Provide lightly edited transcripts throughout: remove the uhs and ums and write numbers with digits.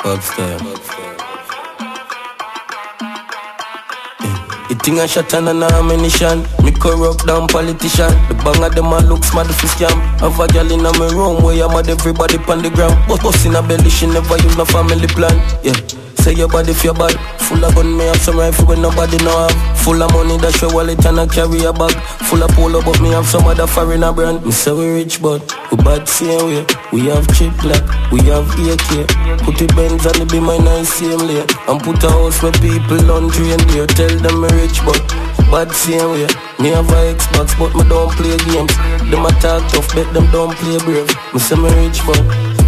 Bobstyle. You think I shot on an ammunition? Me corrupt down politician. The bang of them a look smart for scam. Have a girl in a me room where I'm mad everybody on the ground. Bust in a belly, she never use no family plan. Yeah. Say your body feel bad. Full of gun, me have some rifle when nobody know have. Full of money, that's your wallet and I carry a bag. Full of polo, but me have some other foreigner brand. Me say we rich, but we bad same way. We have chip black, we have AK. Put the Benz and the be my nice same lane. And put a house where people don't train there. Tell them me rich, but bad same way. Me have a Xbox, but me don't play games. Them attack tough, bet them don't play brave. Me say me rich, but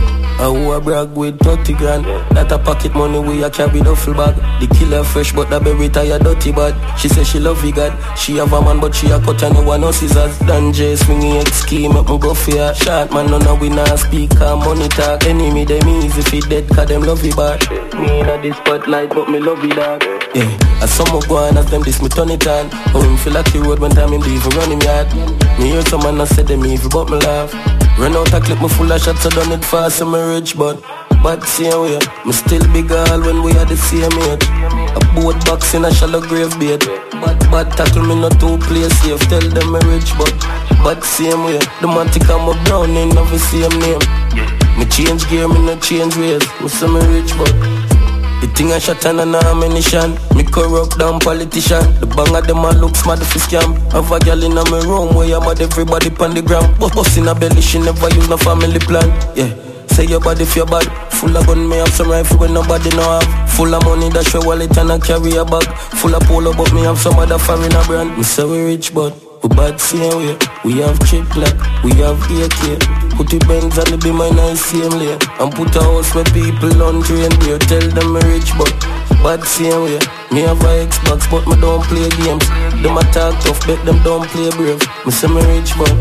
I who a brag with 30 grand. That a pocket money we a carry duffel bag. The killer fresh but the berry tie dirty bad. She say she love God. She have a man but she a cut anyone no scissors. Dan J swingy X key make me go fear. Short man none of we not speak and money talk. Enemy them easy fi dead cause them love it bad. Me in a this spotlight but me love it dog. Yeah, as some go on as them this me turn it on. How him feel like the road when time him leave run him yard. Me hear some man a say them evil but me laugh. Run out a clip me full of shots, I done it fast, I'm rich, but bad same way. Me still big all when we are the same age. A boat box in a shallow grave bait. Bad tackle me not to play safe. Tell them me rich, but bad same way. The man think I'm a brown in of the same name. Me change gear, me not change ways. Me say me rich, but the thing I shot on an ammunition. Me corrupt down politician. The bang of them a look smart for scam. Have a girl in a me room where I'm mad everybody on the ground. Bust in a belly, she never use no family plan. Yeah, say your body feel bad. Full of gun, me have some rifle when nobody know have. Full of money, that's your wallet and I carry a bag. Full of polo, but me have some other foreigner brand. Me say we rich, but we bad same way. We have chip black, we have AK. Put the Benz and the be my nice same lane. And put a house where people don't train there. Tell them me rich, but bad same way. Me have a Xbox, but me don't play games. Them attack tough, bet them don't play brave. Me say me rich, but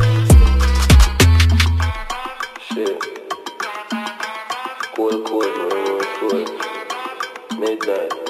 shit. Cool, cool, midnight.